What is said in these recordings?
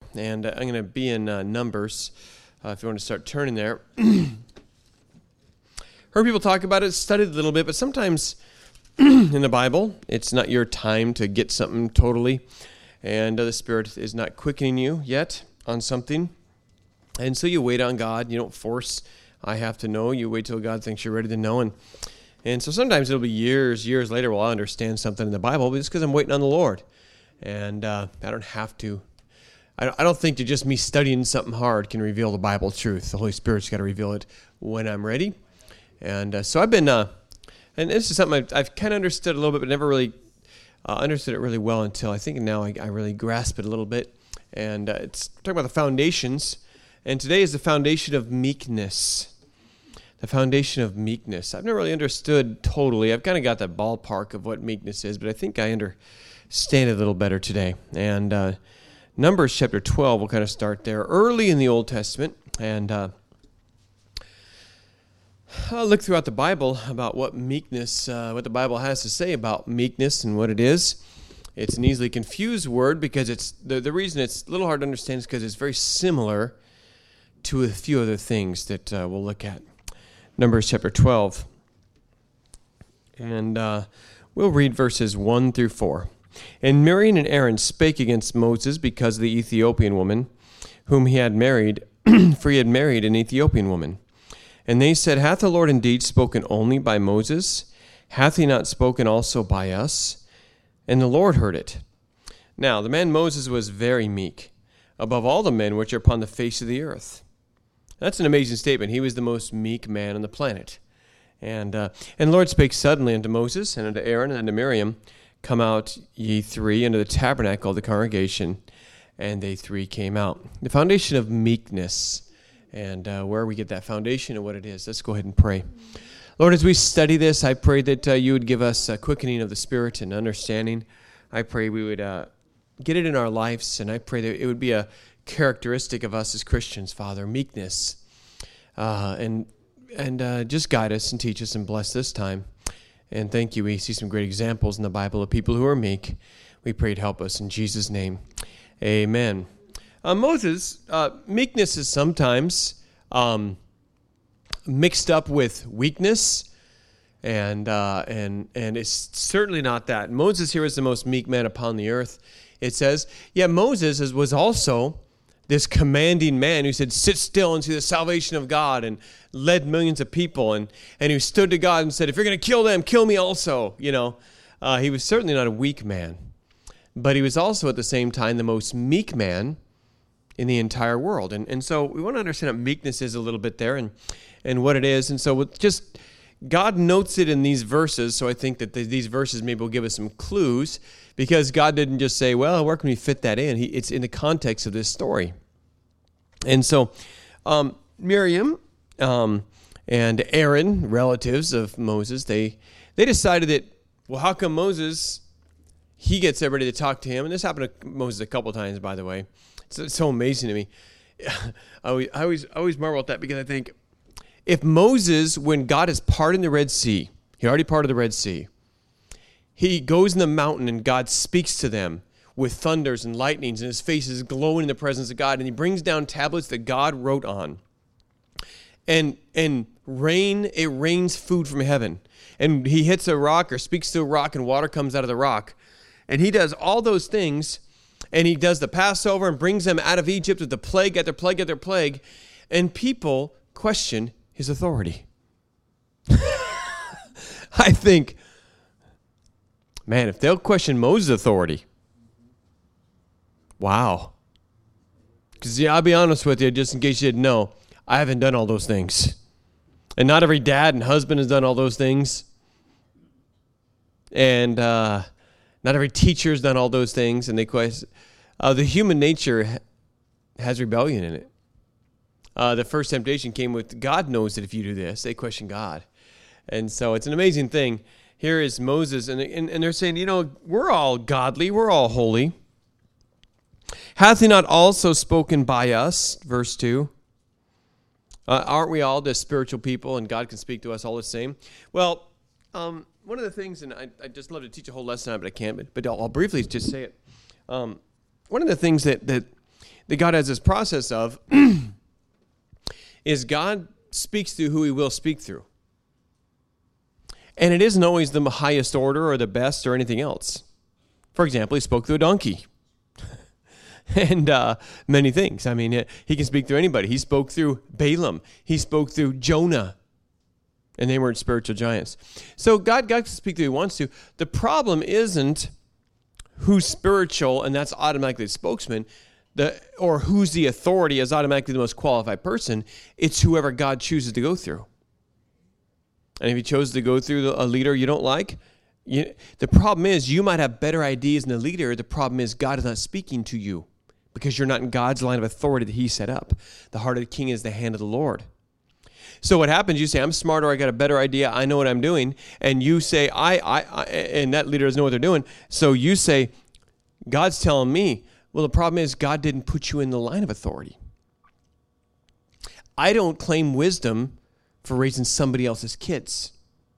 and I'm going to be in Numbers, if you want to start turning there. Heard people talk about it, studied a little bit, but sometimes in the Bible, it's not your time to get something totally, and the Spirit is not quickening you yet on something, and so you wait on God. You don't force, I have to know. You wait till God thinks you're ready to know, and so sometimes it'll be years later while I understand something in the Bible, but it's because I'm waiting on the Lord, and I don't have to. I don't think that just me studying something hard can reveal the Bible truth. The Holy Spirit's got to reveal it when I'm ready. And so I've been, and this is something I've kind of understood a little bit, but never really understood it really well until I think now I really grasp it a little bit. And it's talking about the foundations. And today is the foundation of meekness. The foundation of meekness. I've never really understood totally. I've kind of got that ballpark of what meekness is, but I think I understand it a little better today. And Numbers chapter 12, we'll kind of start there. Early in the Old Testament, and I'll look throughout the Bible about what meekness, what the Bible has to say about meekness and what it is. It's an easily confused word because it's the reason it's a little hard to understand is because it's very similar to a few other things that we'll look at. Numbers chapter 12, and we'll read verses 1 through 4. And Miriam and Aaron spake against Moses because of the Ethiopian woman whom he had married, for he had married an Ethiopian woman. And they said, Hath the Lord indeed spoken only by Moses? Hath he not spoken also by us? And the Lord heard it. Now the man Moses was very meek, above all the men which are upon the face of the earth. That's an amazing statement. He was the most meek man on the planet. And the Lord spake suddenly unto Moses, and unto Aaron, and unto Miriam, Come out, ye three, into the tabernacle of the congregation. And they three came out. The foundation of meekness, and where we get that foundation and what it is. Let's go ahead and pray. Lord, as we study this, I pray that you would give us a quickening of the Spirit and understanding. I pray we would get it in our lives, and I pray that it would be a characteristic of us as Christians, Father, meekness. And just guide us and teach us and bless this time. And thank you. We see some great examples in the Bible of people who are meek. We pray to help us in Jesus' name. Amen. Moses, meekness is sometimes mixed up with weakness, and it's certainly not that. Moses here is the most meek man upon the earth. It says, yet Moses was also this commanding man who said, sit still and see the salvation of God, and led millions of people, and who stood to God and said, if you're going to kill them, kill me also. You know, he was certainly not a weak man, but he was also at the same time the most meek man in the entire world. And so we want to understand what meekness is a little bit there and what it is. And so with just God notes it in these verses, so I think that these verses maybe will give us some clues, because God didn't just say, well, where can we fit that in? It's in the context of this story. And so Miriam and Aaron, relatives of Moses, they decided that, well, how come Moses, he gets everybody to talk to him? And this happened to Moses a couple times, by the way. It's so amazing to me. I always marvel at that, because I think, if Moses, when God is parting the Red Sea, he already parted the Red Sea, he goes in the mountain and God speaks to them with thunders and lightnings, and his face is glowing in the presence of God, and he brings down tablets that God wrote on. And it rains food from heaven. And he hits a rock or speaks to a rock, and water comes out of the rock. And he does all those things, and he does the Passover and brings them out of Egypt with the plague after plague after plague, and people question his authority. I think, man, if they'll question Moses' authority, wow. Because, I'll be honest with you, just in case you didn't know, I haven't done all those things. And not every dad and husband has done all those things. And not every teacher has done all those things. And they question, the human nature has rebellion in it. The first temptation came with, God knows that if you do this, they question God. And so it's an amazing thing. Here is Moses, and they're saying, we're all godly, we're all holy. Hath he not also spoken by us? Verse 2. Aren't we all the spiritual people, and God can speak to us all the same? Well, one of the things, and I just love to teach a whole lesson on it, but I can't, but I'll briefly just say it. One of the things that that God has this process of is God speaks through who he will speak through. And it isn't always the highest order or the best or anything else. For example, he spoke through a donkey. And many things. I mean, he can speak through anybody. He spoke through Balaam. He spoke through Jonah. And they weren't spiritual giants. So God can speak through who he wants to. The problem isn't who's spiritual and that's automatically the spokesman, or who's the authority as automatically the most qualified person. It's whoever God chooses to go through. And if he chose to go through a leader you don't like, the problem is you might have better ideas than the leader. The problem is God is not speaking to you because you're not in God's line of authority that he set up. The heart of the king is the hand of the Lord. So what happens, you say, I'm smarter, I got a better idea, I know what I'm doing. And you say, and that leader doesn't know what they're doing. So you say, God's telling me. Well, the problem is God didn't put you in the line of authority. I don't claim wisdom for raising somebody else's kids.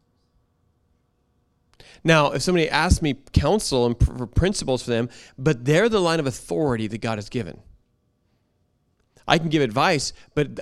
Now, if somebody asks me counsel and for principles for them, but they're the line of authority that God has given. I can give advice, but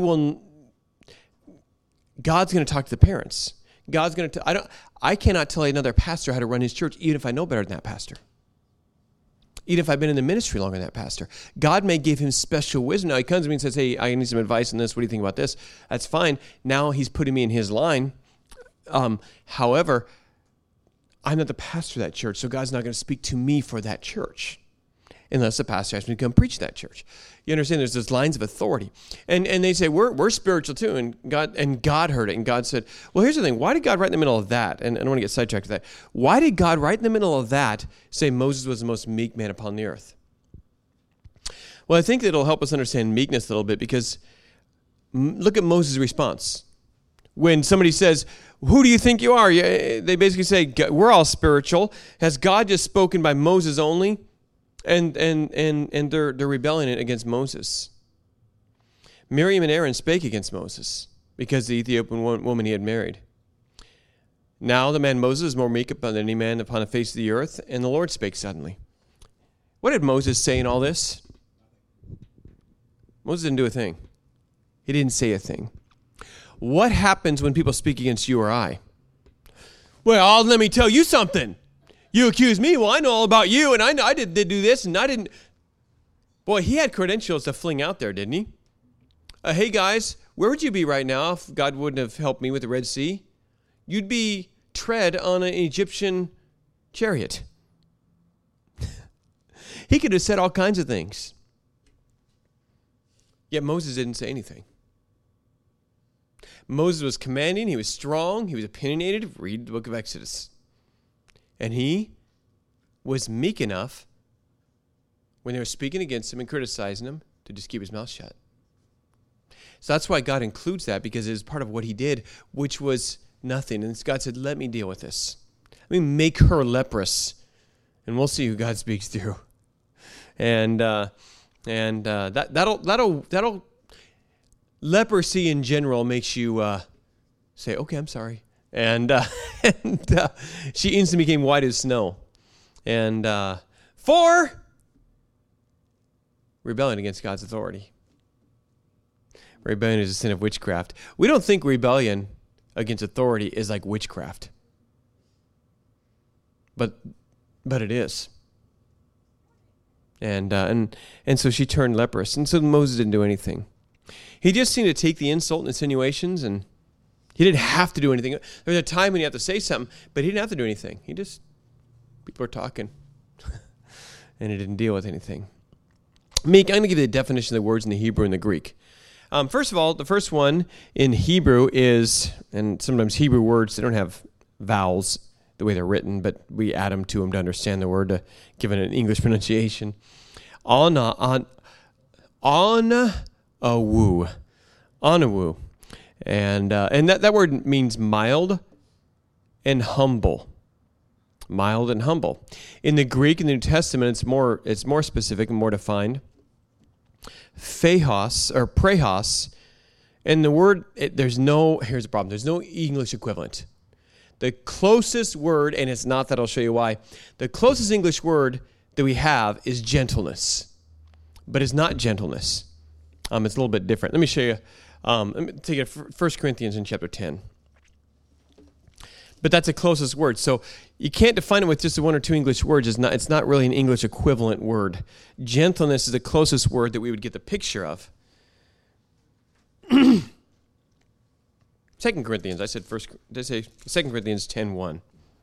God's going to talk to the parents. God's going to. I cannot tell another pastor how to run his church, even if I know better than that pastor. Even if I've been in the ministry longer than that pastor. God may give him special wisdom. Now he comes to me and says, hey, I need some advice on this. What do you think about this? That's fine. Now he's putting me in his line. However, I'm not the pastor of that church, so God's not going to speak to me for that church unless the pastor asks me to come preach that church. You understand? There's those lines of authority. And they say, we're spiritual too, and God heard it, and God said, well, here's the thing. Why did God right in the middle of that? And I don't want to get sidetracked with that. Why did God right in the middle of that say Moses was the most meek man upon the earth? Well, I think it'll help us understand meekness a little bit because look at Moses' response. When somebody says, who do you think you are? They basically say, we're all spiritual. Has God just spoken by Moses only? And they're rebelling against Moses. Miriam and Aaron spake against Moses because the Ethiopian woman he had married. Now the man Moses is more meek than any man upon the face of the earth, and the Lord spake suddenly. What did Moses say in all this? Moses didn't do a thing. He didn't say a thing. What happens when people speak against you or I? Well, let me tell you something. You accuse me. Well, I know all about you, and I did do this, and I didn't. Boy, he had credentials to fling out there, didn't he? Hey, guys, where would you be right now if God wouldn't have helped me with the Red Sea? You'd be tread on an Egyptian chariot. He could have said all kinds of things. Yet Moses didn't say anything. Moses was commanding. He was strong. He was opinionated. Read the book of Exodus. And he was meek enough when they were speaking against him and criticizing him to just keep his mouth shut. So that's why God includes that, because it is part of what he did, which was nothing. And God said, let me deal with this. Let me make her leprous, and we'll see who God speaks through. And that'll leprosy in general makes you say, okay, I'm sorry. And she instantly became white as snow. And for rebellion against God's authority. Rebellion is a sin of witchcraft. We don't think rebellion against authority is like witchcraft. But it is. And so she turned leprous. And so Moses didn't do anything. He just seemed to take the insult and insinuations, and he didn't have to do anything. There was a time when he had to say something, but he didn't have to do anything. People were talking, and he didn't deal with anything. Meek, I'm going to give you the definition of the words in the Hebrew and the Greek. First of all, the first one in Hebrew is, and sometimes Hebrew words, they don't have vowels the way they're written, but we add them to understand the word to give it an English pronunciation. Anawu. And that word means mild and humble. Mild and humble. In the Greek, in the New Testament, it's more specific and more defined. Phehos or prehos, and the word here's the problem. There's no English equivalent. The closest word, and it's not that, I'll show you why. The closest English word that we have is gentleness. but it's not gentleness. It's a little bit different. Let me show you. Let me take it 1 Corinthians in chapter 10. But that's the closest word. So you can't define it with just one or two English words. It's not really an English equivalent word. Gentleness is the closest word that we would get the picture of. 2 Corinthians, I said 2 Corinthians 10:1.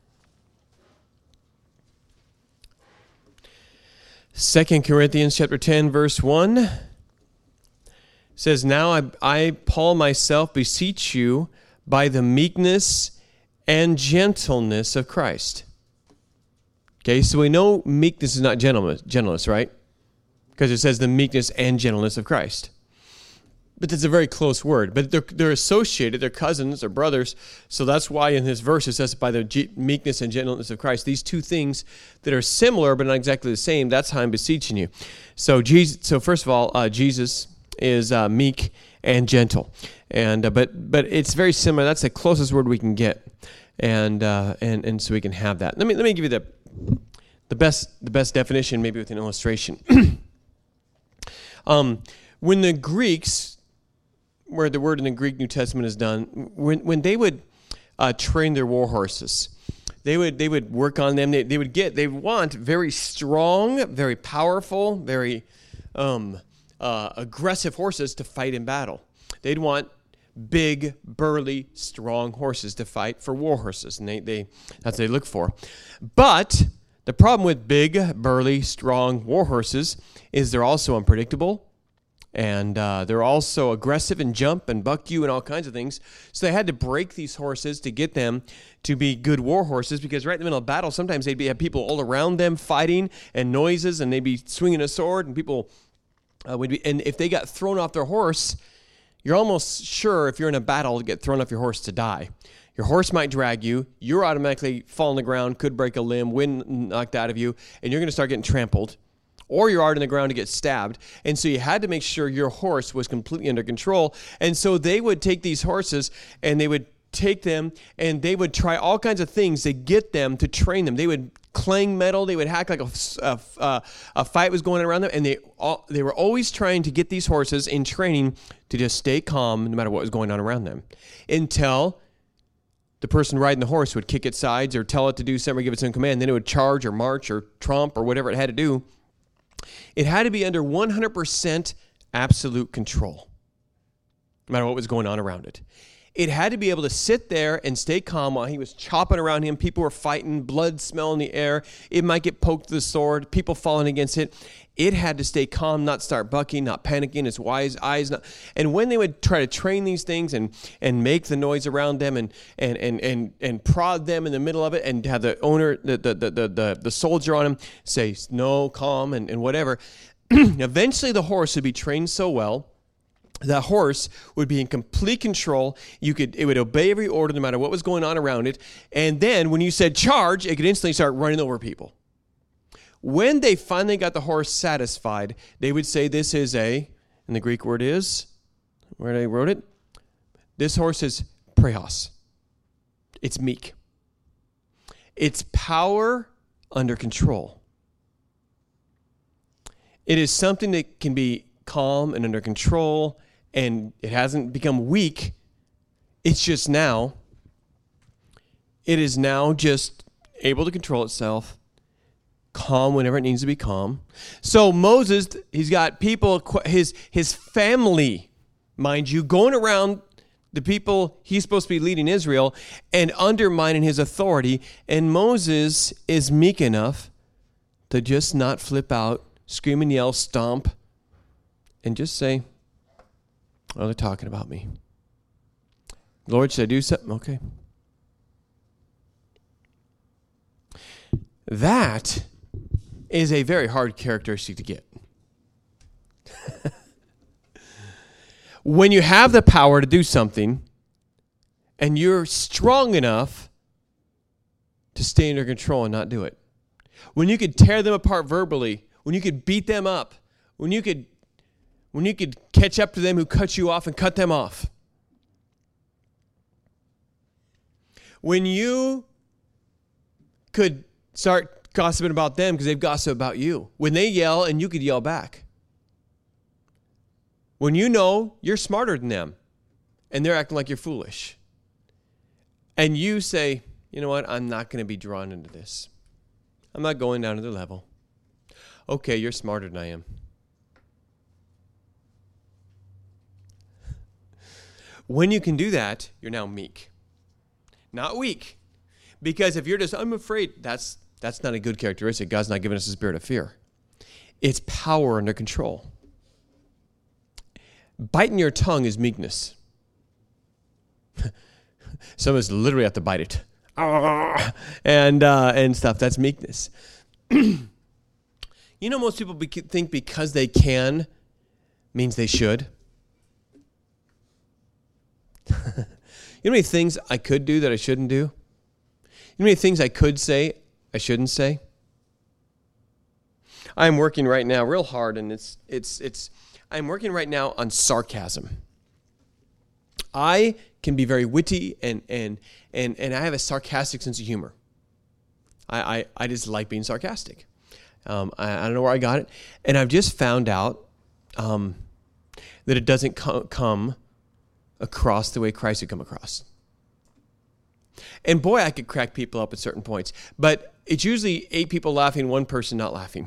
2 Corinthians chapter 10, verse 1 says, "Now I, Paul, myself, beseech you by the meekness and gentleness of Christ." Okay, so we know meekness is not gentleness, right? Because it says the meekness and gentleness of Christ. But it's a very close word. But they're associated, they're cousins, they're brothers. So that's why in this verse it says by the meekness and gentleness of Christ. These two things that are similar but not exactly the same, that's how I'm beseeching you. So first of all, Jesus is meek and gentle. And but it's very similar. That's the closest word we can get. And so we can have that. Let me give you the best definition, maybe with an illustration. When the Greeks, where the word in the Greek New Testament is done, when they would train their war horses, they would work on them. They want very strong, very powerful, very aggressive horses to fight in battle. They'd want big, burly, strong horses to fight for war horses, and that's what they look for. But the problem with big, burly, strong war horses is they're also unpredictable, and they're also aggressive and jump and buck you and all kinds of things. So they had to break these horses to get them to be good war horses, because right in the middle of battle, sometimes they'd have people all around them fighting and noises, and they'd be swinging a sword, and people and if they got thrown off their horse, you're almost sure if you're in a battle to get thrown off your horse to die. Your horse might drag you. You're automatically fall on the ground, could break a limb, wind knocked out of you, and you're going to start getting trampled. Or you're out on the ground to get stabbed. And so you had to make sure your horse was completely under control. And so they would take these horses and they would take them and they would try all kinds of things to get them, to train them. They would clang metal. They would act like a fight was going on around them. And they were always trying to get these horses in training to just stay calm no matter what was going on around them, until the person riding the horse would kick its sides or tell it to do something or give it some command. Then it would charge or march or tromp or whatever it had to do. It had to be under 100% absolute control, no matter what was going on around it. It had to be able to sit there and stay calm while he was chopping around him. People were fighting, blood smell in the air. It might get poked with the sword, people falling against it. It had to stay calm, not start bucking, not panicking, its wise eyes. And when they would try to train these things and make the noise around them and prod them in the middle of it, and have the owner, the soldier on him say, no, calm, and whatever, eventually the horse would be trained so well, that horse would be in complete control. It would obey every order no matter what was going on around it. And then when you said charge, it could instantly start running over people. When they finally got the horse satisfied, they would say this is and the Greek word is, where I wrote it, this horse is praetos. It's meek. It's power under control. It is something that can be calm and under control, and it hasn't become weak. It is now just able to control itself, calm whenever it needs to be calm. So Moses, he's got people, his family, mind you, going around the people he's supposed to be leading Israel and undermining his authority. And Moses is meek enough to just not flip out, scream and yell, stomp, and just say, oh, they're talking about me. Lord, should I do something? Okay. That is a very hard characteristic to get. When you have the power to do something and you're strong enough to stay under control and not do it. When you could tear them apart verbally, when you could beat them up, when you could catch up to them who cut you off and cut them off. When you could start gossiping about them because they've gossiped about you. When they yell and you could yell back. When you know you're smarter than them and they're acting like you're foolish. And you say, you know what, I'm not going to be drawn into this. I'm not going down to their level. Okay, you're smarter than I am. When you can do that, you're now meek. Not weak. Because if you're just, I'm afraid, that's not a good characteristic. God's not giving us a spirit of fear. It's power under control. Biting your tongue is meekness. Some of us literally have to bite it. And stuff. That's meekness. You know, most people think because they can means they should. You know how many things I could do that I shouldn't do? You know how many things I could say I shouldn't say? I'm working right now real hard, and I'm working right now on sarcasm. I can be very witty and I have a sarcastic sense of humor. I just like being sarcastic. I don't know where I got it. And I've just found out that it doesn't come across the way Christ would come across. And boy, I could crack people up at certain points. But it's usually 8 people laughing, 1 person not laughing.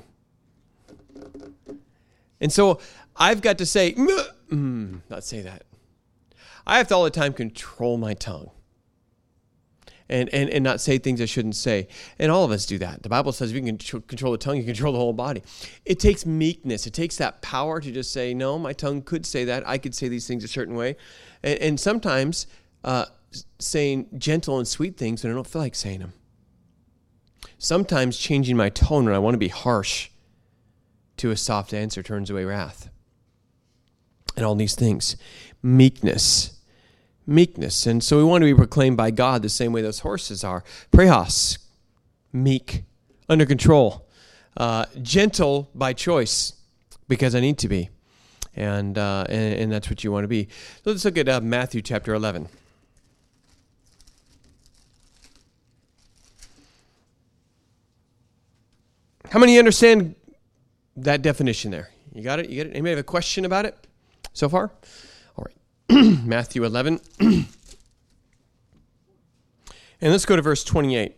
And so I've got to say, not say that. I have to all the time control my tongue. And not say things I shouldn't say. And all of us do that. The Bible says if you can control the tongue, you control the whole body. It takes meekness. It takes that power to just say, no, my tongue could say that. I could say these things a certain way. And sometimes saying gentle and sweet things when I don't feel like saying them. Sometimes changing my tone when I want to be harsh to a soft answer turns away wrath. And all these things. Meekness. And so we want to be proclaimed by God the same way those horses are. Prehos, meek, under control, gentle by choice, because I need to be, and that's what you want to be. So let's look at Matthew chapter 11. How many understand that definition there? You got it? Anybody have a question about it so far? All right. Matthew 11. And let's go to verse 28.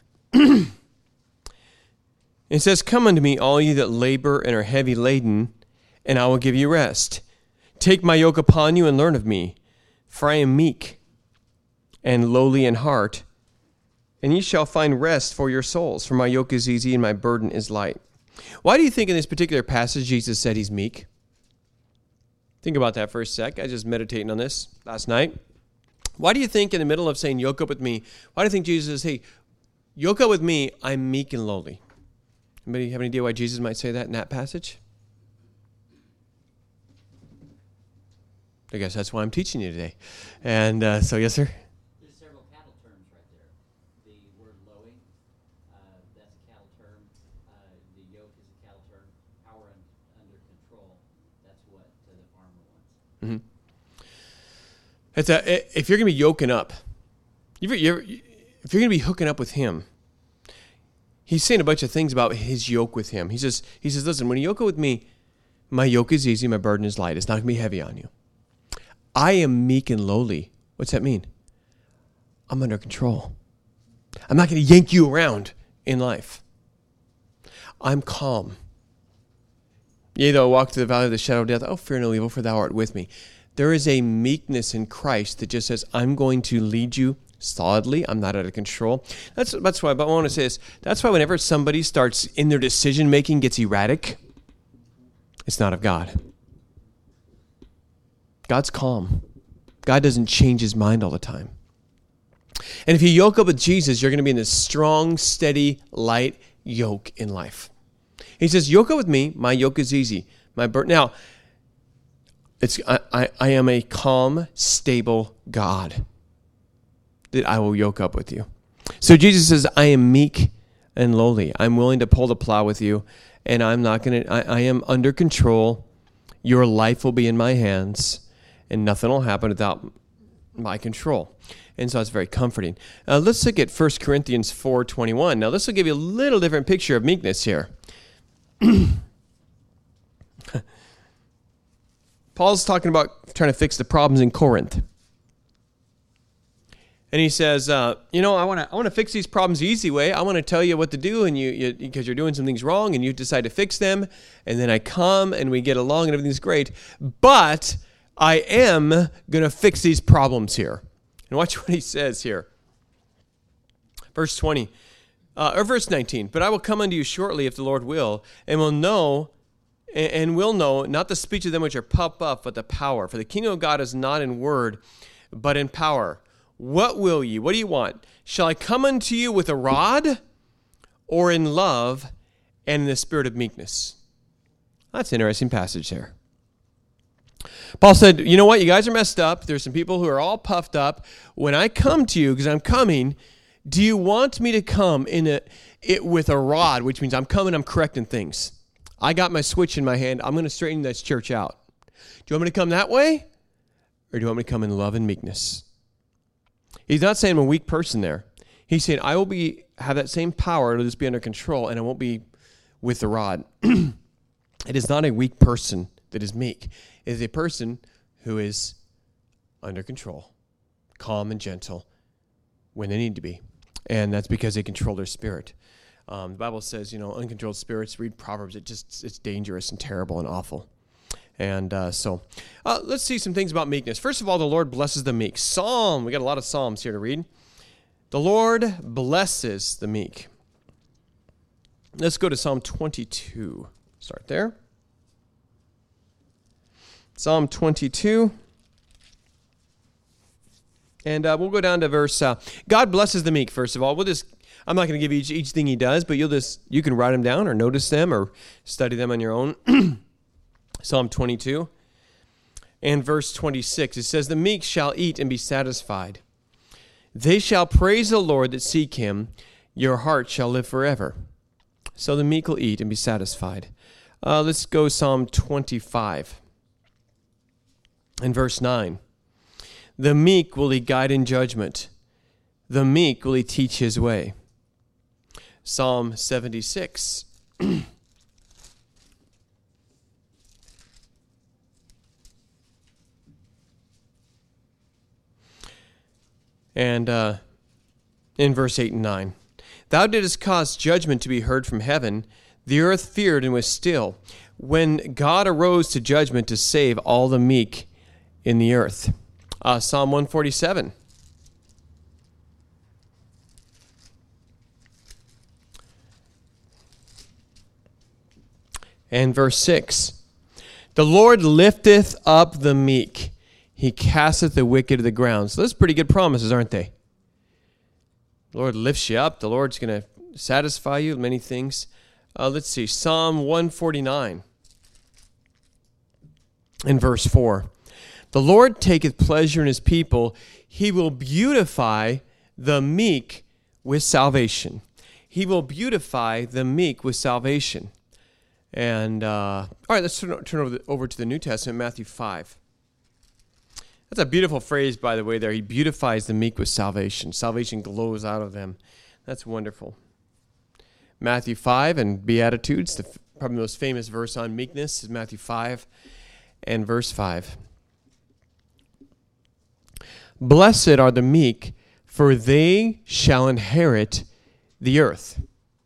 It says, "Come unto me, all ye that labor and are heavy laden, and I will give you rest. Take my yoke upon you and learn of me, for I am meek and lowly in heart, and ye shall find rest for your souls. For my yoke is easy and my burden is light." Why do you think in this particular passage Jesus said he's meek? Think about that for a sec. I was just meditating on this last night. Why do you think in the middle of saying, yoke up with me, why do you think Jesus says, hey, yoke up with me, I'm meek and lowly? Anybody have any idea why Jesus might say that in that passage? I guess that's why I'm teaching you today. And so, yes, sir? There's several cattle terms right there. The word lowing, that's a cattle term. The yoke is a cattle term. Power under control, that's what the farmer wants. Mm-hmm. If you're going to be yoking up, if you're going to be hooking up with him, he's saying a bunch of things about his yoke with him. He says, listen, when you yoke up with me, my yoke is easy, my burden is light. It's not going to be heavy on you. I am meek and lowly. What's that mean? I'm under control. I'm not going to yank you around in life. I'm calm. Yea, though I walk through the valley of the shadow of death, oh, fear no evil, for thou art with me. There is a meekness in Christ that just says, I'm going to lead you solidly. I'm not out of control. That's why, but I want to say this. That's why whenever somebody starts in their decision-making gets erratic, it's not of God. God's calm. God doesn't change his mind all the time. And if you yoke up with Jesus, you're going to be in this strong, steady, light yoke in life. He says, yoke up with me, my yoke is easy. My burden. Now, I am a calm, stable God that I will yoke up with you. So Jesus says, I am meek and lowly. I'm willing to pull the plow with you, and I'm not going to, I am under control. Your life will be in my hands, and nothing will happen without my control. And so it's very comforting. Let's look at 1 Corinthians 4:21. Now, this will give you a little different picture of meekness here. Paul's talking about trying to fix the problems in Corinth. And he says, I want to fix these problems the easy way. I want to tell you what to do, and you because you're doing some things wrong, and you decide to fix them. And then I come, and we get along, and everything's great. But I am going to fix these problems here. And watch what he says here. Verse 20, or verse 19. But I will come unto you shortly, if the Lord will, and will know not the speech of them which are puffed up, but the power. For the kingdom of God is not in word, but in power. What will ye? What do you want? Shall I come unto you with a rod, or in love and in the spirit of meekness? That's an interesting passage there. Paul said, you know what? You guys are messed up. There's some people who are all puffed up. When I come to you, because I'm coming, do you want me to come with a rod, which means I'm coming, I'm correcting things. I got my switch in my hand. I'm going to straighten this church out. Do you want me to come that way? Or do you want me to come in love and meekness? He's not saying I'm a weak person there. He's saying I will have that same power to just be under control, and I won't be with the rod. It is not a weak person that is meek. It is a person who is under control, calm and gentle when they need to be. And that's because they control their spirit. The Bible says, uncontrolled spirits, read Proverbs, it's dangerous and terrible and awful. And so let's see some things about meekness. First of all, the Lord blesses the meek. We got a lot of Psalms here to read. The Lord blesses the meek. Let's go to Psalm 22. Start there. Psalm 22. And we'll go down to verse, God blesses the meek, first of all. I'm not going to give you each thing he does, but you can write them down or notice them or study them on your own. Psalm 22 and verse 26, it says, the meek shall eat and be satisfied. They shall praise the Lord that seek him. Your heart shall live forever. So the meek will eat and be satisfied. Let's go Psalm 25 and verse 9. The meek will he guide in judgment. The meek will he teach his way. Psalm 76. And in verse 8 and 9, thou didst cause judgment to be heard from heaven. The earth feared and was still, when God arose to judgment to save all the meek in the earth. Psalm 147. And verse 6, the Lord lifteth up the meek. He casteth the wicked to the ground. So those are pretty good promises, aren't they? The Lord lifts you up. The Lord's going to satisfy you with many things. Let's see. Psalm 149 and verse 4. The Lord taketh pleasure in his people. He will beautify the meek with salvation. He will beautify the meek with salvation. And, all right, let's turn over to the New Testament, Matthew 5. That's a beautiful phrase, by the way, there. He beautifies the meek with salvation. Salvation glows out of them. That's wonderful. Matthew 5 and Beatitudes, probably the most famous verse on meekness is Matthew 5 and verse 5. Blessed are the meek, for they shall inherit the earth.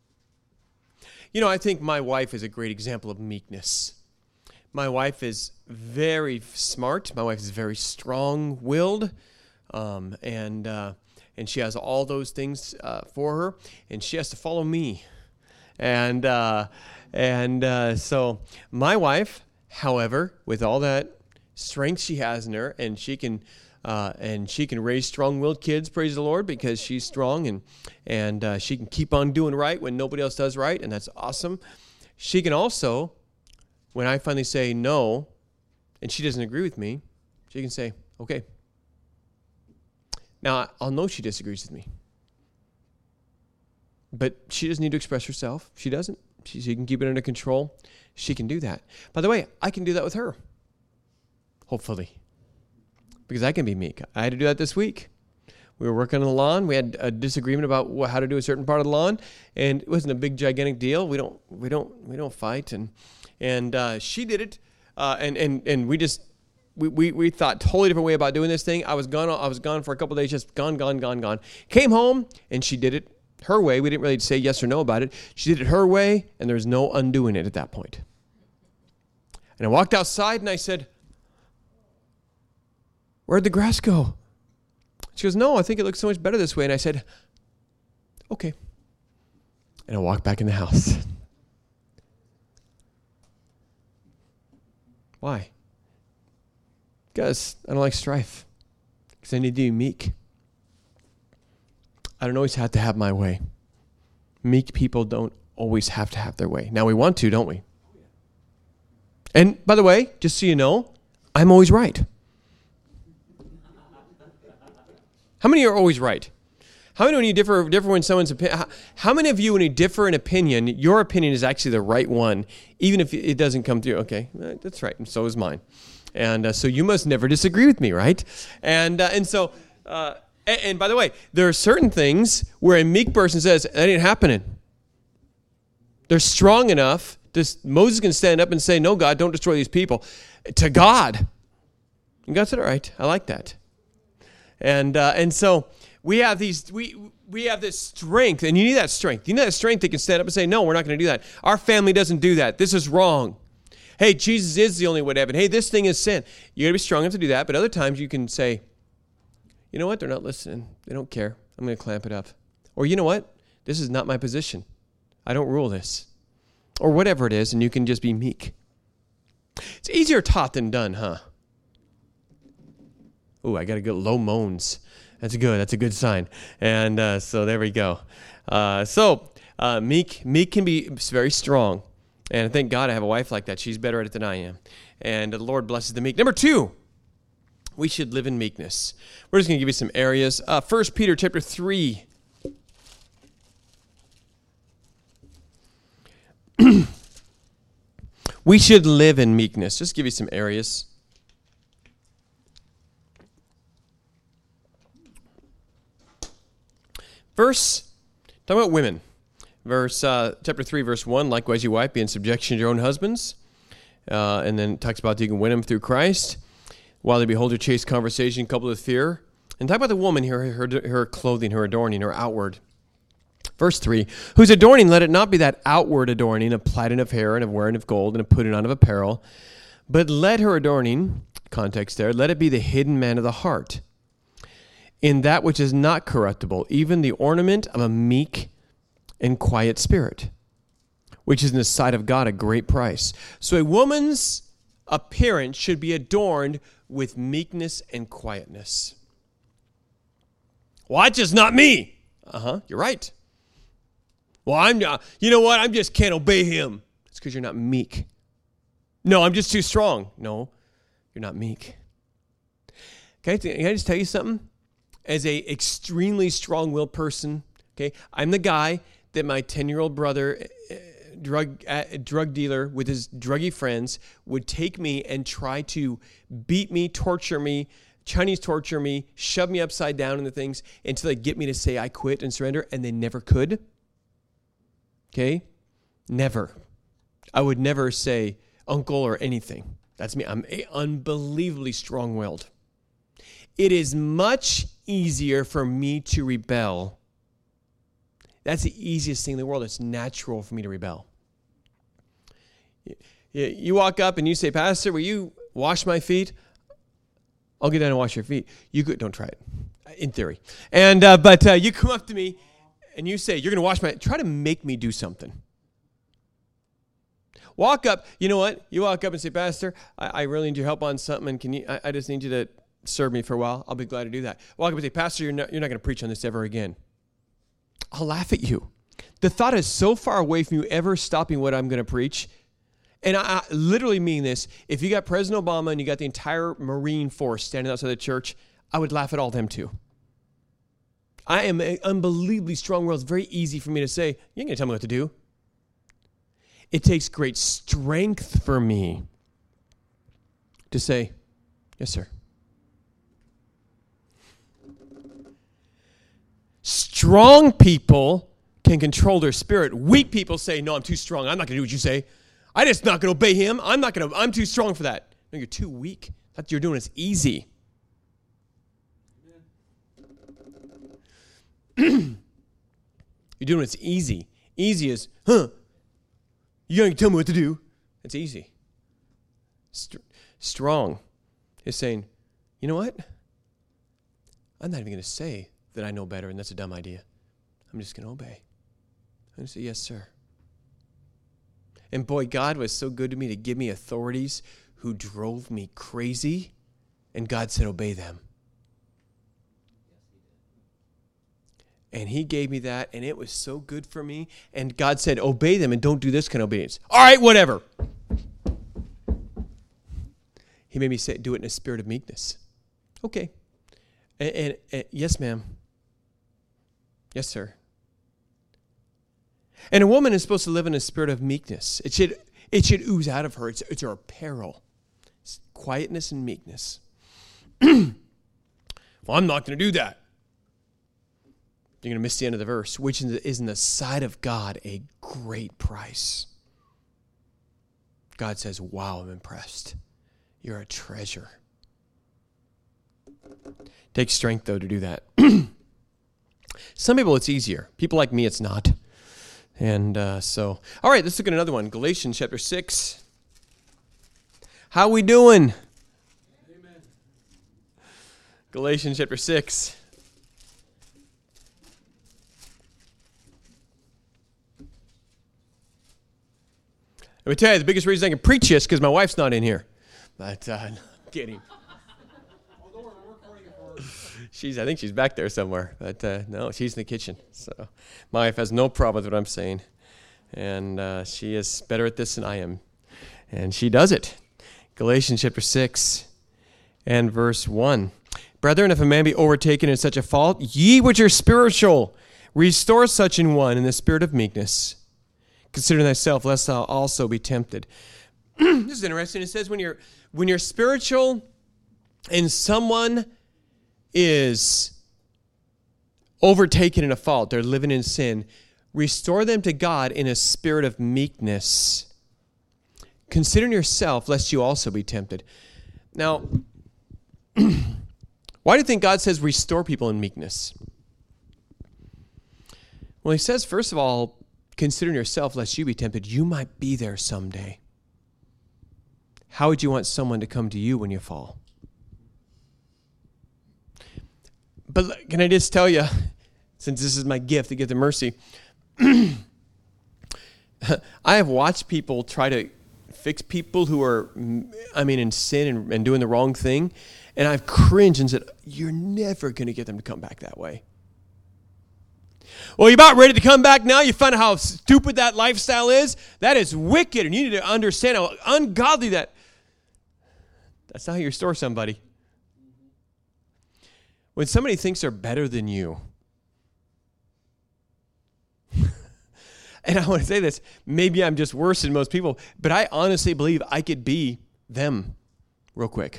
I think my wife is a great example of meekness. My wife is very smart. My wife is very strong-willed, and she has all those things for her, and she has to follow me. And so my wife, however, with all that strength she has in her, and she can raise strong-willed kids, praise the Lord, because she's strong, and she can keep on doing right when nobody else does right, and that's awesome. She can also, when I finally say no, and she doesn't agree with me, she can say, okay. Now, I'll know she disagrees with me. But she doesn't need to express herself. She doesn't. She can keep it under control. She can do that. By the way, I can do that with her. Hopefully. Because I can be meek. I had to do that this week. We were working on the lawn. We had a disagreement about how to do a certain part of the lawn, and it wasn't a big gigantic deal. We don't fight, and she did it, and we just we thought totally different way about doing this thing. I was gone for a couple of days, just gone. Came home, and she did it her way. We didn't really say yes or no about it. She did it her way, and there's no undoing it at that point. And I walked outside, and I said, "Where'd the grass go?" She goes, "No, I think it looks so much better this way." And I said, "Okay." And I walked back in the house. Why? Because I don't like strife. Because I need to be meek. I don't always have to have my way. Meek people don't always have to have their way. Now we want to, don't we? And by the way, just so you know, I'm always right. How many are always right? How many when you differ when someone's opinion? How many of you, when you differ in opinion, your opinion is actually the right one, even if it doesn't come through? Okay, that's right, and so is mine. And so you must never disagree with me, right? And so by the way, there are certain things where a meek person says, "That ain't happening." They're strong enough. Moses can stand up and say, "No, God, don't destroy these people," to God. And God said, "All right, I like that." And so we have we have this strength, and you need that strength. You need that strength that can stand up and say, "No, we're not going to do that. Our family doesn't do that. This is wrong. Hey, Jesus is the only way to heaven. Hey, this thing is sin." You got to be strong enough to do that. But other times you can say, "You know what? They're not listening. They don't care. I'm going to clamp it up." Or, "You know what? This is not my position. I don't rule this." Or whatever it is, and you can just be meek. It's easier taught than done, huh? Ooh, I got to get low moans. That's good. That's a good sign. And so there we go. Meek can be very strong. And thank God I have a wife like that. She's better at it than I am. And the Lord blesses the meek. Number 2, we should live in meekness. We're just going to give you some areas. 1 Peter chapter 3. We should live in meekness. Just give you some areas. Talk about women. Chapter 3, verse 1, "Likewise, you wife, be in subjection to your own husbands." And then it talks about you can win them through Christ, while they behold your chaste conversation coupled with fear. And talk about the woman here, her clothing, her adorning, her outward. Verse 3, "Whose adorning, let it not be that outward adorning of plaiting of hair and of wearing of gold and of putting on of apparel, but let her adorning," context there, "let it be the hidden man of the heart, in that which is not corruptible, even the ornament of a meek and quiet spirit, which is in the sight of God a great price." So a woman's appearance should be adorned with meekness and quietness. "Well, that's just not me." You're right. "Well, I'm not, you know what? I just can't obey him." It's because you're not meek. "No, I'm just too strong." No, you're not meek. Can I just tell you something? As a extremely strong-willed person, okay, I'm the guy that my 10-year-old brother, drug dealer with his druggy friends, would take me and try to beat me, torture me, Chinese torture me, shove me upside down in the things until they get me to say I quit and surrender, and they never could. Okay? Never. I would never say uncle or anything. That's me. I'm unbelievably strong-willed. It is much easier for me to rebel. That's the easiest thing in the world. It's natural for me to rebel. You walk up and you say, "Pastor, will you wash my feet?" I'll get down and wash your feet. You could, don't try it, in theory. And but you come up to me and you say, "You're going to wash my," try to make me do something. Walk up, you know what? You walk up and say, "Pastor, I really need your help on something, and can you? I just need you to serve me for a while." I'll be glad to do that. Walk up and say, "Pastor, you're not going to preach on this ever again." I'll laugh at you. The thought is so far away from you ever stopping what I'm going to preach. And I literally mean this. If you got President Obama and you got the entire Marine force standing outside the church, I would laugh at all them too. I am unbelievably strong-willed. It's very easy for me to say, "You ain't going to tell me what to do." It takes great strength for me to say, "Yes, sir." Strong people can control their spirit. Weak people say, "No, I'm too strong. I'm not going to do what you say. I'm just not going to obey him. I'm too strong for that." No, you're too weak. What you're doing is easy. You're doing it's easy. Easy is, you gotta tell me what to do. It's easy. Strong is saying, you know what? I'm not even going to say that I know better and that's a dumb idea. I'm just going to obey. I'm going to say, yes, sir. And boy, God was so good to me to give me authorities who drove me crazy. And God said, obey them. And he gave me that, and it was so good for me. And God said, obey them and don't do this kind of obedience. All right, whatever. He made me say, do it in a spirit of meekness. Okay. And yes, ma'am. Yes, sir. And a woman is supposed to live in a spirit of meekness. It should ooze out of her. It's her apparel. It's quietness and meekness. Well, I'm not going to do that. You're going to miss the end of the verse, which is in the sight of God a great price. God says, wow, I'm impressed. You're a treasure. Takes strength, though, to do that. Some people, it's easier. People like me, it's not. And all right, let's look at another one. Galatians chapter 6. How we doing? Amen. Galatians chapter 6. Let me tell you, the biggest reason I can preach this is because my wife's not in here. But I'm kidding. I think she's back there somewhere. But no, she's in the kitchen. So my wife has no problem with what I'm saying. And she is better at this than I am. And she does it. Galatians chapter 6 and verse 1. Brethren, if a man be overtaken in such a fault, ye which are spiritual, restore such an one in the spirit of meekness. Consider thyself, lest thou also be tempted. This is interesting. It says when you're spiritual and someone is overtaken in a fault, they're living in sin, restore them to God in a spirit of meekness. Consider yourself, lest you also be tempted. Now, why do you think God says restore people in meekness? Well, he says, first of all, consider yourself, lest you be tempted. You might be there someday. How would you want someone to come to you when you fall? But can I just tell you, since this is my gift, the gift of mercy, I have watched people try to fix people who are, in sin and doing the wrong thing, and I've cringed and said, you're never going to get them to come back that way. Well, you're about ready to come back now. You find out how stupid that lifestyle is. That is wicked, and you need to understand how ungodly that. That's not how you restore somebody. When somebody thinks they're better than you, and I want to say this, maybe I'm just worse than most people, but I honestly believe I could be them real quick.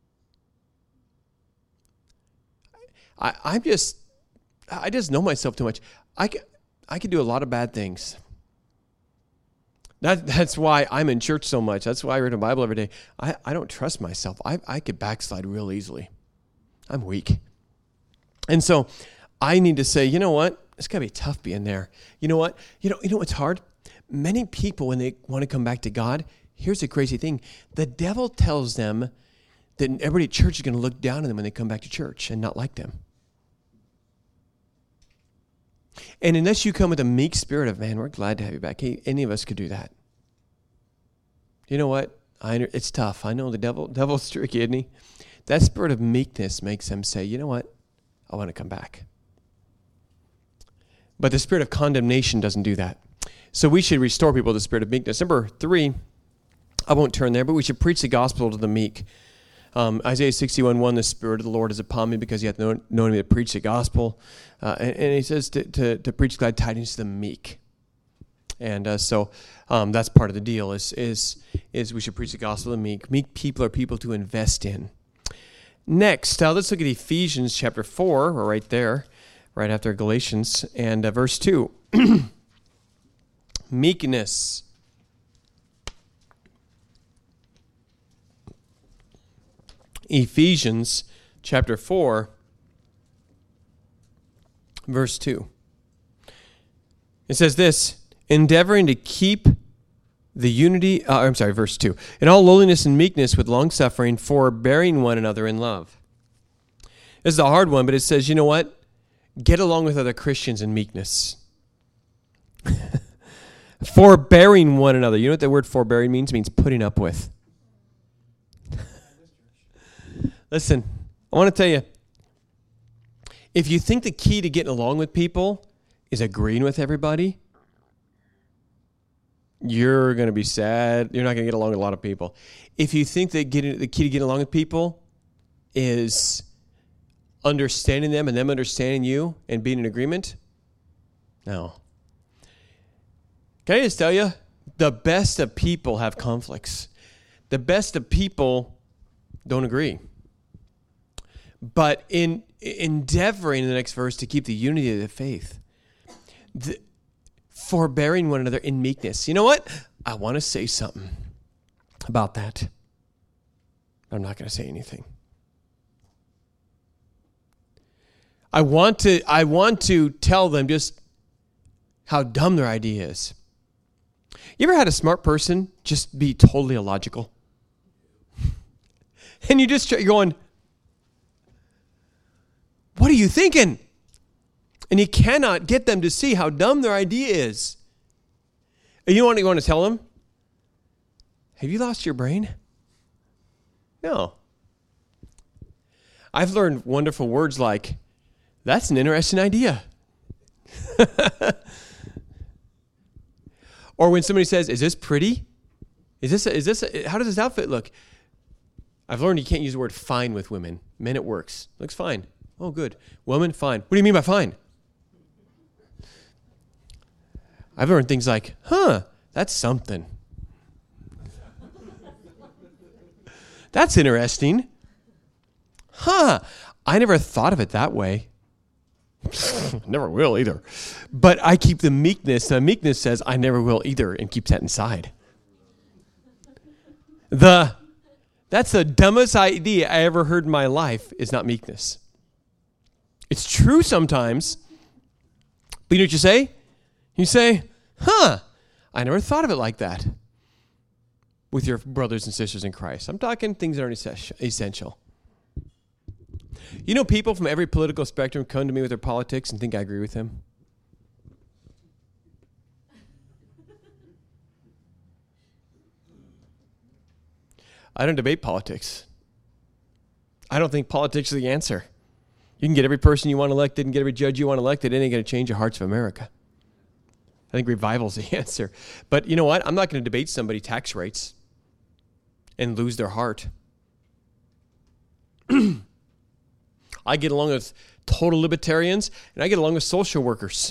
I just know myself too much. I could do a lot of bad things. That's why I'm in church so much. That's why I read the Bible every day. I don't trust myself. I could backslide real easily. I'm weak. And so I need to say, you know what? It's got to be tough being there. You know what? You know what's hard? Many people, when they want to come back to God, here's the crazy thing. The devil tells them that everybody at church is going to look down on them when they come back to church and not like them. And unless you come with a meek spirit of, man, we're glad to have you back. Hey, any of us could do that. You know what? It's tough. I know the devil's tricky, isn't he? That spirit of meekness makes them say, you know what? I want to come back. But the spirit of condemnation doesn't do that. So we should restore people to the spirit of meekness. Number 3, I won't turn there, but we should preach the gospel to the meek. Isaiah 61:1, the Spirit of the Lord is upon me because he hath known me to preach the gospel. And he says to preach glad tidings to the meek. And so that's part of the deal is we should preach the gospel to the meek. Meek people are people to invest in. Next, let's look at Ephesians chapter 4. We're right there, right after Galatians, and verse 2. Meekness. Ephesians chapter 4, verse 2. It says this, endeavoring to keep the unity, verse 2. In all lowliness and meekness with long-suffering, forbearing one another in love. This is a hard one, but it says, you know what? Get along with other Christians in meekness. Forbearing one another. You know what the word forbearing means? It means putting up with. Listen, I want to tell you, if you think the key to getting along with people is agreeing with everybody, you're going to be sad. You're not going to get along with a lot of people. If you think that the key to getting along with people is understanding them and them understanding you and being in agreement, no. Can I just tell you, the best of people have conflicts. The best of people don't agree. But in endeavoring in the next verse to keep the unity of the faith, forbearing one another in meekness. You know what? I want to say something about that. I'm not going to say anything. I want to tell them just how dumb their idea is. You ever had a smart person just be totally illogical? And you're going, what are you thinking? And you cannot get them to see how dumb their idea is. And you know what you want to tell them? Have you lost your brain? No. I've learned wonderful words like, that's an interesting idea. Or when somebody says, is this pretty? How does this outfit look? I've learned you can't use the word fine with women. Men, it works. Looks fine. Oh, good. Woman, fine. What do you mean by fine? I've learned things like, that's something. That's interesting. I never thought of it that way. Never will either. But I keep the meekness. The meekness says, I never will either, and keeps that inside. That's the dumbest idea I ever heard in my life is not meekness. It's true sometimes. But you know what you say? You say, I never thought of it like that. With your brothers and sisters in Christ. I'm talking things that aren't essential. You know, people from every political spectrum come to me with their politics and think I agree with them. I don't debate politics. I don't think politics is the answer. You can get every person you want elected and get every judge you want elected. It ain't going to change the hearts of America. I think revival is the answer. But you know what? I'm not going to debate somebody tax rates and lose their heart. I get along with total libertarians, and I get along with social workers.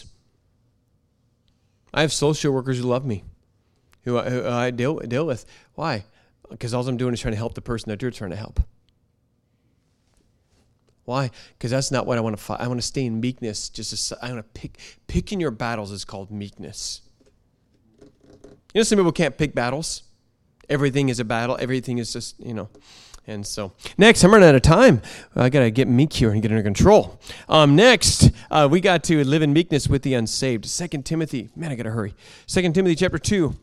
I have social workers who love me, who I deal with. Why? Because all I'm doing is trying to help the person that you're trying to help. Why? Because that's not what I want to fight. I want to stay in meekness. I want to picking your battles is called meekness. You know, some people can't pick battles. Everything is a battle. Everything is just, And so, next, I'm running out of time. I got to get meek here and get under control. Next, we got to live in meekness with the unsaved. 2 Timothy. Man, I got to hurry. 2 Timothy chapter 2.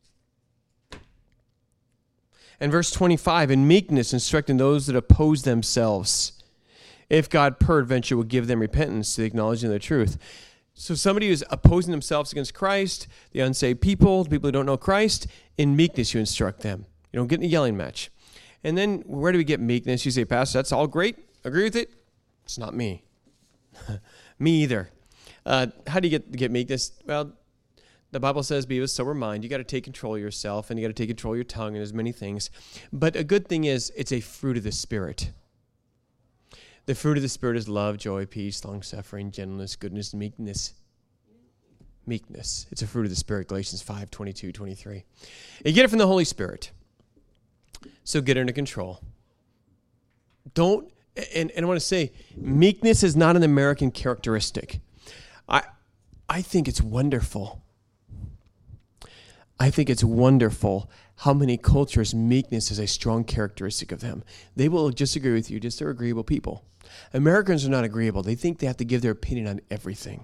And verse 25. In meekness, instructing those that oppose themselves, if God peradventure will give them repentance to the acknowledging of the truth. So somebody who's opposing themselves against Christ, the unsaved people, the people who don't know Christ, in meekness you instruct them. You don't get in a yelling match. And then where do we get meekness? You say, Pastor, that's all great. Agree with it? It's not me. Me either. How do you get meekness? Well, the Bible says be of a sober mind. You got to take control of yourself, and you got to take control of your tongue, and there's many things. But a good thing is it's a fruit of the Spirit. The fruit of the Spirit is love, joy, peace, long-suffering, gentleness, goodness, meekness. Meekness. It's a fruit of the Spirit, Galatians 5, 22, 23. You get it from the Holy Spirit. So get under control. And I want to say, meekness is not an American characteristic. I think it's wonderful. I think it's wonderful how many cultures meekness is a strong characteristic of them. They will disagree with you, just they're agreeable people. Americans are not agreeable. They think they have to give their opinion on everything.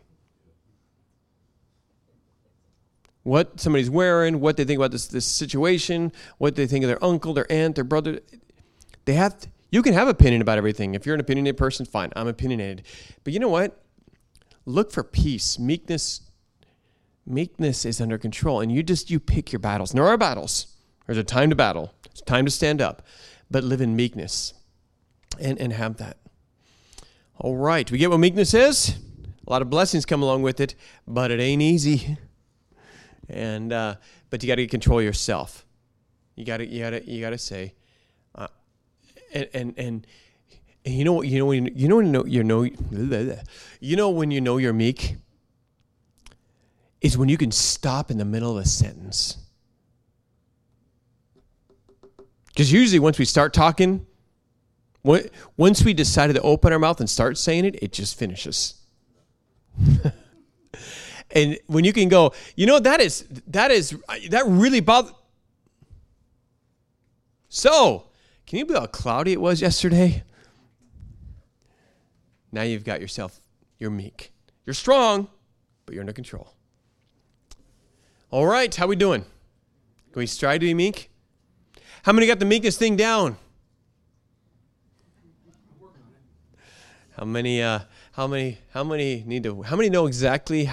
What somebody's wearing, what they think about this situation, what they think of their uncle, their aunt, their brother. You can have opinion about everything. If you're an opinionated person, fine, I'm opinionated. But you know what? Look for peace. Meekness is under control. And you pick your battles. And there are battles. There's a time to battle. It's time to stand up. But live in meekness and have that. All right. We get what meekness is? A lot of blessings come along with it, but it ain't easy. And but you got to control yourself. You got to say, and you know when you know you're meek is when you can stop in the middle of a sentence. Because usually once we start talking, once we decided to open our mouth and start saying it, it just finishes. And when you can go, that really bothered. So, can you believe how cloudy it was yesterday? Now you've got yourself, you're meek. You're strong, but you're under control. All right, how we doing? Can we strive to be meek? How many got the meekness thing down? How many know exactly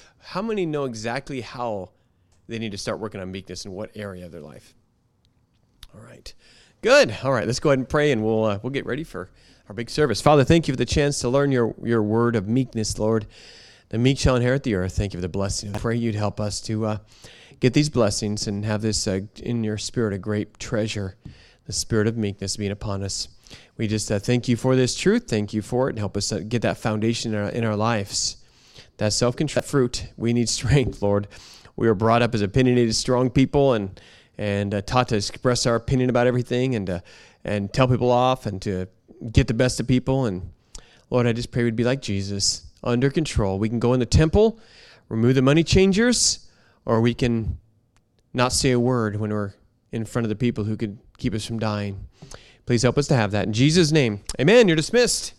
how they need to start working on meekness in what area of their life? All right. Good. All right, let's go ahead and pray, and we'll get ready for our big service. Father, thank you for the chance to learn your word of meekness, Lord. The meek shall inherit the earth. Thank you for the blessing. I pray you'd help us to get these blessings and have this in your spirit a great treasure, the spirit of meekness being upon us. We just thank you for this truth. Thank you for it, and help us get that foundation in our lives. That self-control, that fruit. We need strength, Lord. We were brought up as opinionated, strong people, and taught to express our opinion about everything, and tell people off, and to get the best of people. And Lord, I just pray we'd be like Jesus, under control. We can go in the temple, remove the money changers, or we can not say a word when we're in front of the people who could keep us from dying. Please help us to have that. In Jesus' name, amen. You're dismissed.